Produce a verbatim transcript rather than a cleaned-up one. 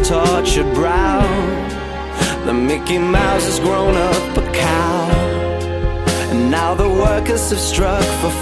tortured brow. The Mickey Mouse has grown up a cow, and now the workers have struck for